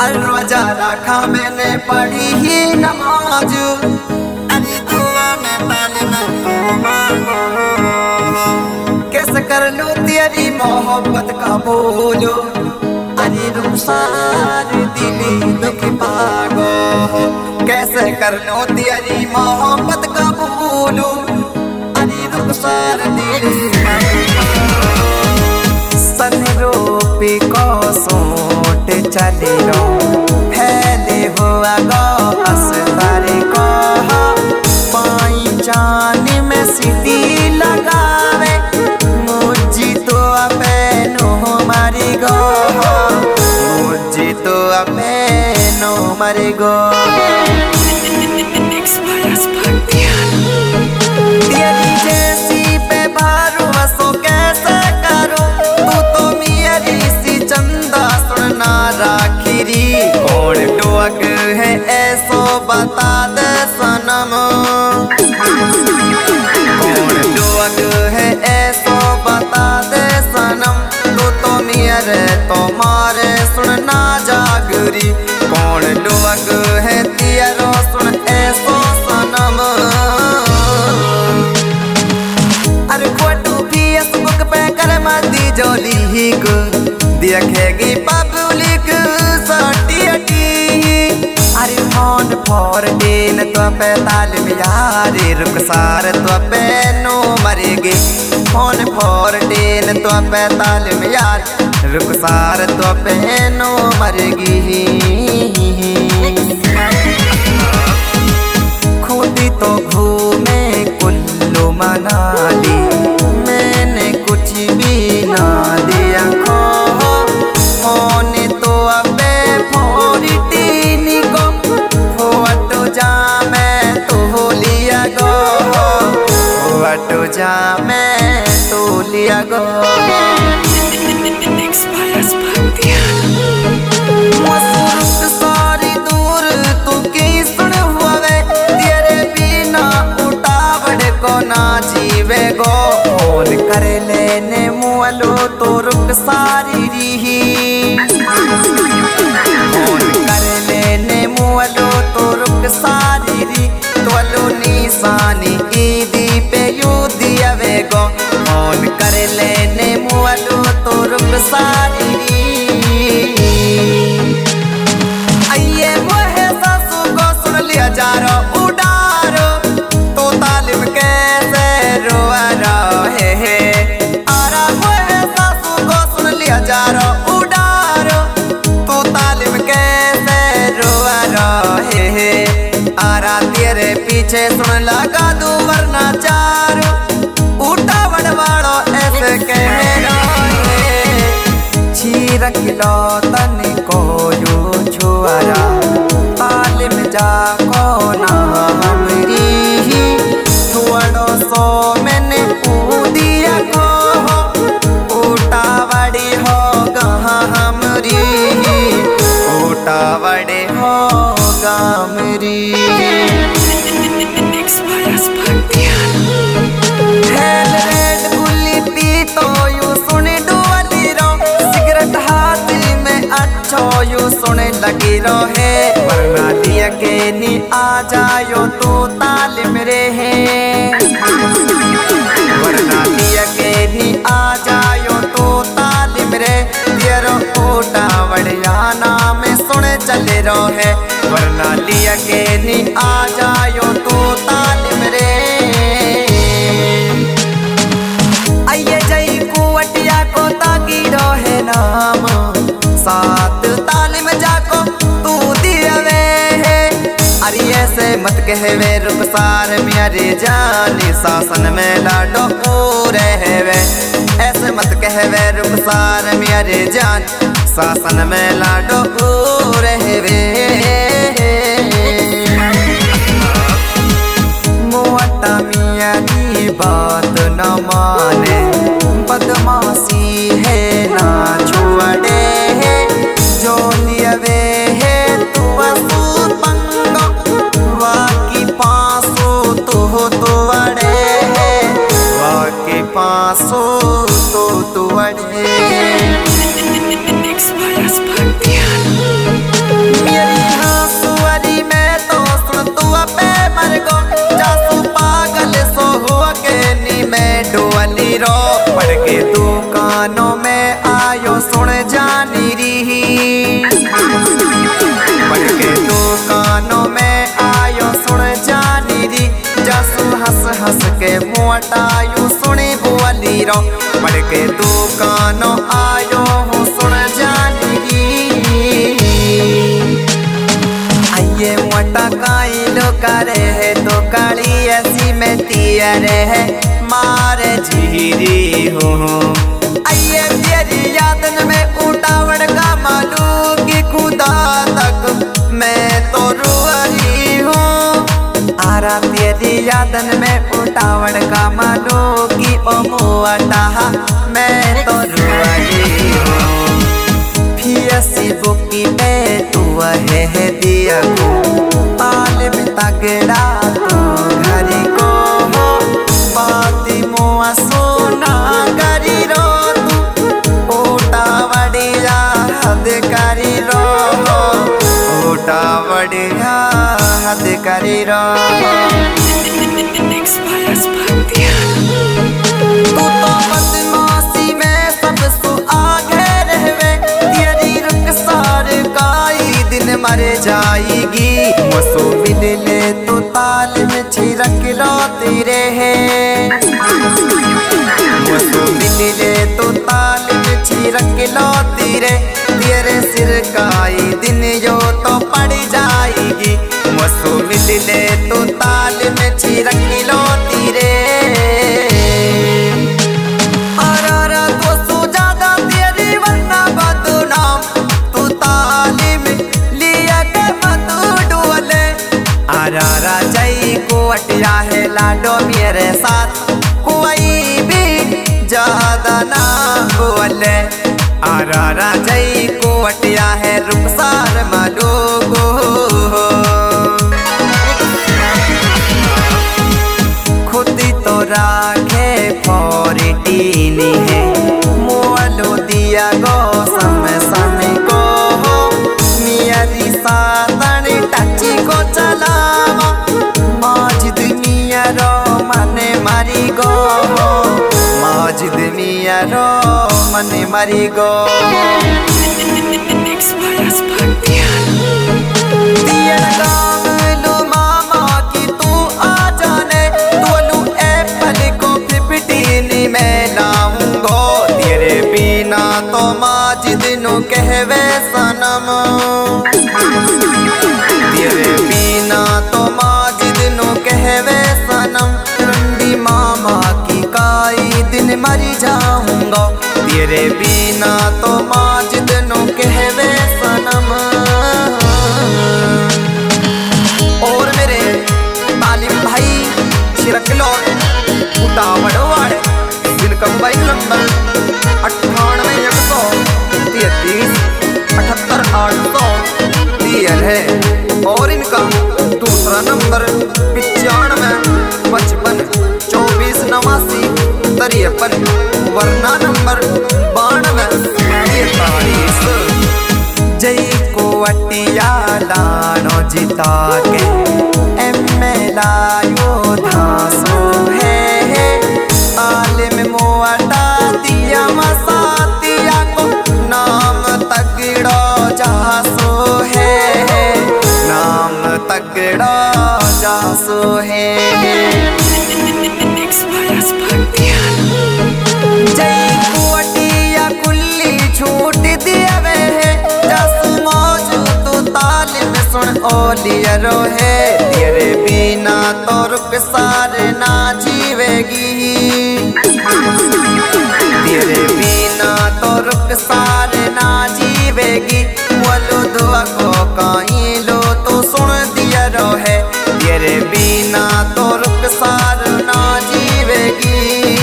रोजा रखा मैंने पढ़ी ही नमाज, अरे दुआ में तालिम तो मांगो, कैसे कर लूं तेरी मोहब्बत का बोलो, अरे रुखसार दिली दुख पागो, कैसे कर लूं तेरी मोहब्बत का बोलो, अरे रुखसार दिली सनरूपी को सोट चले रो फैले हुआ गो अस्तर को, पाई जान में सीटी लगावे मुझी तो अपनो मरी गो, मुझी तो अपनो मरी गो। तेरी जैसी पे भरोसा कैसे करूं, तू तो मेरी सी चंदा सुनना राखीरी, कौन डोक है ऐसो बता दे सनम, कौन डोक है ऐसो बता दे सनम, तू तो मेरे तो मारे सुनना जागरी, कौन डोक है तेरो सुन ऐसो सनम। अरे फोटो फेसबुक पे कर मती जो लीक, देखेगी पब्लिक सटी, अरे फोन फॉर दिन तो पे तालिम यार, रुखसार तो पे नो मरेगी, फोन फॉर दिन तो पे तालिम यार, रुखसार तो पे नो मरेगी। खुदी तो घूमे कुल्लू मनाली, मैंने कुछ भी ना दिया खो, होने तो अबे फोर्टीन को फोटो जा मैं तो लिया गो, फोटो जा मैं तो लिया गो। सारी दूर तू की सुन हुआ वे, तेरे बिना उठावड़ को ना जीवे गो, फोन कर लेने मुअलो तो रुक सारी रही, फोन कर लेने मुअलो तो रुक सारी री, तोलो निशानी ईदी पे यू दिया वे गो, फोन कर लेने मुअलो तो रुक सारी री। आइए मोहे सासू को सुन लिया जा रो उडारो, तो तालिम कैसे रोआ रहे, आरा मोहे सासू को सुन लिया जा रो उडारो, तो तालिम कैसे रोआ रहे, आरा तेरे पीछे सुन लगा दू वरना चारो, उठा वड़वाड़ो ऐसे कह रहे, छीरक लो तन को यू छुआरा, तालिम जा को ना हमरी, थोड़ो सो मैंने दिया को, उठावड़ी हो गहा हमरी, उठावड़ी हो गामरी। हेलमेट गुल्ली पी तो यू सुने डुअली रो, सिगरेट हाथ में अच्छो यू सुने लगी रो है, वरना दिया के नी आ जायो तो तालिम रे है, वरना दिया के नी आ जायो तो तालिम रे, तेरो ओटा वड़ियाना में सुने चले रो है, वरना लिया के नी आ जायो तो तालिम रे। आइए जई कुवटिया को ताकी रो है नाम, साथ तालिम जाको तू दिया वे है, अरे ऐसे मत कहवे रुखसार मेरे जानी, शासन में लाडो रहवे, ऐसे मत कहवे रुखसार मेरे जान, शासन में लाडो रहवे। मोटा मियाँ की बात न माने, बदमाशी है ना छुड़े है, जो लियवे है तू वसू पंगो, वाकी पासो तो वड़े है, वाकी पासो तो वड़े। के मोटायू सुनी बोली रो पढ़ के दुकानो आयो हूँ सुन जानगी आइए मोटा काई लो करे है तो काली ऐसी में तियरे है मारे झीरी हूँ आइए तेरी यादन में उठावड़ का मालू की खुदा तक मैं तो रुआरी हूँ आरा तेरी यादन में उठावड़ का मालू की ओ मुआटा मैं तो रुआरी हूँ फियसी बुकी पे तू है दिया को पाल में तगड़ा तू घरी को हो बाती मुआ सोना करी रो तू ओटा बढ़िया हद करी रो ओटा बढ़िया हद करी रो तू तो बदमाशी में सबसे आगे रहवे तेरी रुखसार काई दिन मर जाएगी मसो मिल ले तो ताल में छिरक लो तेरे है मसो मिल ले तो ताल में छिरक लो तेरे सिर काई दिन यो तो पड़ जाएगी मसो मिल ले तो ताल में छिरक लो तेरे राजाई को अटिया है लाडो मेरे साथ कोई भी ज्यादा ना बोले आरा राजाई को अटिया है रुखसार मालो खुदी तो राखे फोरिटीनी है मोलो दिया गो समय समय को मियारी सातन टची को चला माजिद मिया रो मने मारी गो माजिद मिया रो मने मारी गो दिया गाँव लो मामा की तू आ जाने तोलू एप्पल को 15 में लाऊंगो तेरे बिना तो माजिद नु कहवे सनम तेरे बिना तो माजिद नु कहवे सनम रंडी मामा की काई दिन मरी जाऊंगा तेरे बिना तो माजिद नु कहवे सनम और मेरे तालिम भाई छिरकलो उठावड़ वाले जिनका मोबाइल नंबर 98 133 78 दिया है और इनका दूसरा नंबर 95 55 24 89 53 वरना नंबर 92 43 जय को अटिया लानो जिता के लायो धासो है आलिम मोटा दिया मसातिया को नाम तगड़ो जासो है नाम तगड़ा जासो है जय कुटिया कुल्ली छूट दिया वे जस मौज तो तालिम सुन ओलिया रो है तेरे बिना तो रुखसार ना जीवेगी तेरे बिना तो रुखसार ना जीवेगी बोलो दुआ को कहीं लो तो सुन दिया रो है तेरे बिना तो रुखसार ना जीवेगी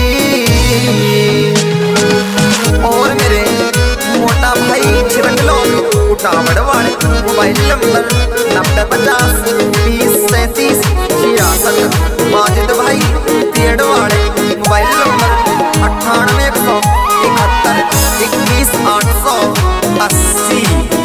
और मेरे मोटा भाई छिरकलो उठावड़ वाले मोबाइल नंबर 9050 20 37 66 माजिद भाई तेड़ वाले मोबाइल नंबर 98 171 21 880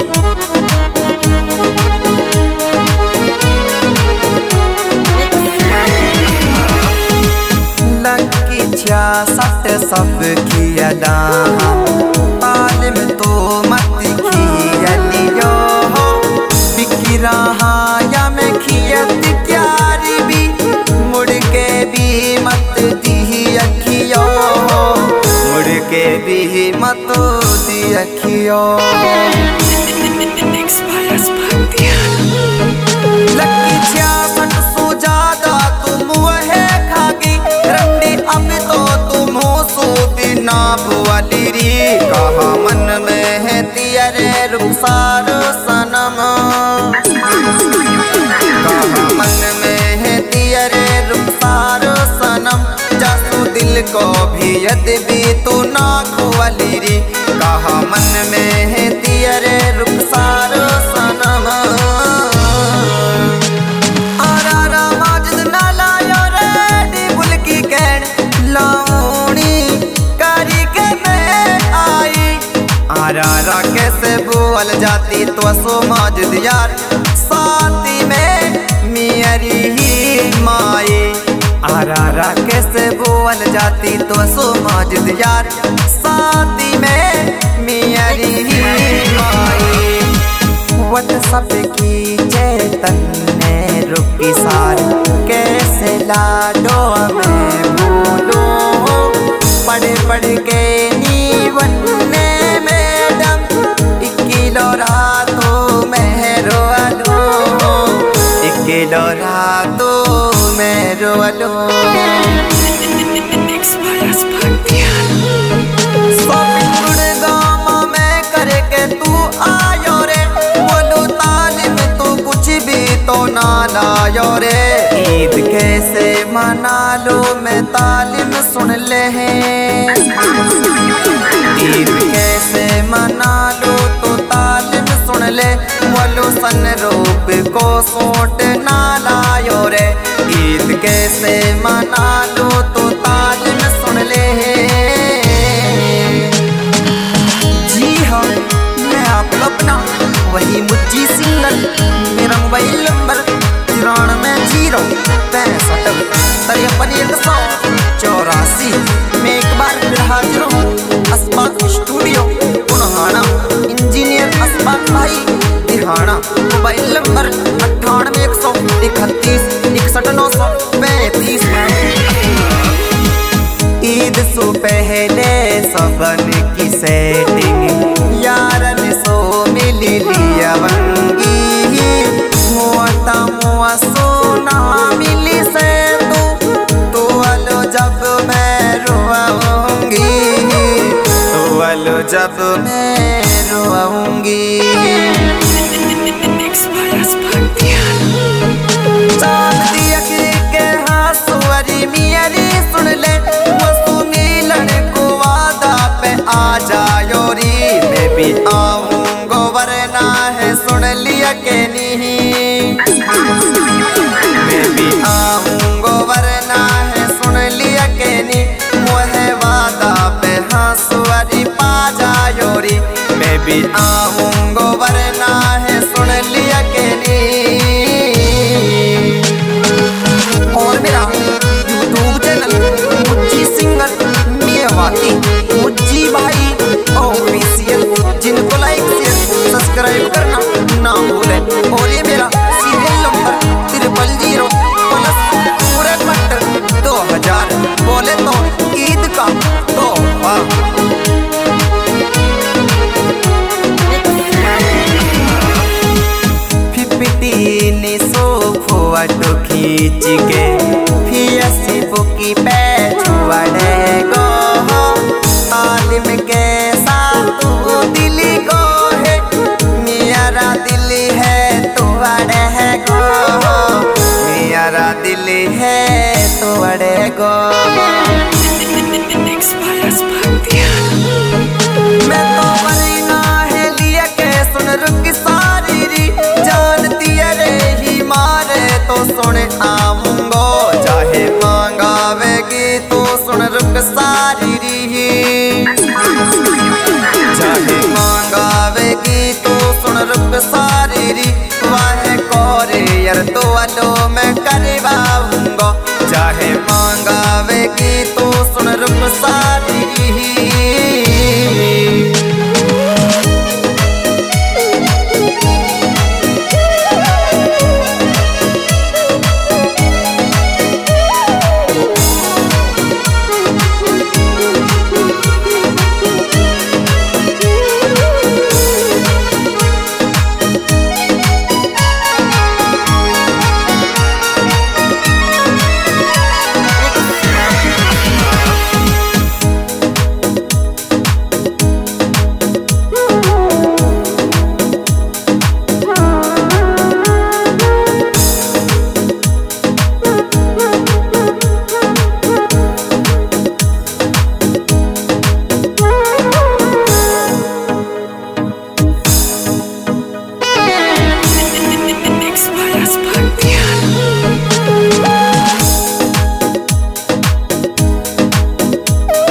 लकी 66 सब किया तालिम तो मत किया लियो बिकी रहा या मैं खियत क्यारी भी मुड़ के भी मत यद्यपि तू ना खुआली रे कहा मन में है तियरे रुखसारो सनम आरा माजिद ना लायो रे डिबुल की कैन लाउनी कारी के मैं आई आरा कैसे बोल जाती तो सो माजिद यार साथी में मेरी ही माए आरा कैसे बोल जाती तो सो माजिद यार साथी में मेरी ही माए व्हाट्सएप की चेतन ने रुकी सारी कैसे लाडो में भूलो पढ़ के नीवन ने मैडम 1 किलो रातों में रोलो 1 किलो रातों में रोलो गुड़गामा में करके तू आयो रे बोलो तालिम तो कुछ भी तो ना लायो रे ईद कैसे मना लो मैं तालिम सुन ले ईद कैसे मना लो तो तालिम सुन ले बोलो सन रूप को सोट ना लायो रे ईद कैसे मना लो तो तालिम सुन ले जी हाँ मैं आप अपना वही मुज्जी सिंगल मेरा मोबाइल नंबर 93 मैं एक बार फिर हाजिर हूँ अस्पाक स्टूडियो पुनहाना इंजीनियर अस्पाक भाई दिहाना मोबाइल नंबर 98 131 ईद से पहले सबन की सेटिंग यारन सो मिली लिया बंगी मुआ सोना मिली से तू वालो जब मैं रोआऊंगी तू वालो जब मैं रोआऊंगी सुन ले वस्तु मिलन को वादा पे आ जायो री मैं भी आऊंगा वरना है सुन लिया के नहीं मैं भी आऊंगा वरना है सुन लिया के नहीं मोहे वादा पे हंसुआरी पा जायो री मैं भी आऊंगा वरना है सुन लिया के नहीं और मेरा मुज्जी भाई ऑफिशियल जिनको लाइक शेयर सब्सक्राइब करना ना भूले और ये मेरा सीरियल नंबर 000 पूरे मटर 2000 बोले तो ईद का तोहफा फिफ्टी सो फोटो खींच के फेसबुक पे छुआड़े गो तालिम के साथ तू दिल को है मेरा दिल है तू अड़े है गो मेरा दिल है तू अड़े गो मैं तो मरीना है लिया के सुन रुक सारी री जानती रे ही मारे तो सुन आऊंगो चाहे मांगावेगी तो सुन रुक सारी री चाहे मांगावेगी तो सुन रुक सारी री वाह कोरे यार तो अलो मैं करवाऊंगा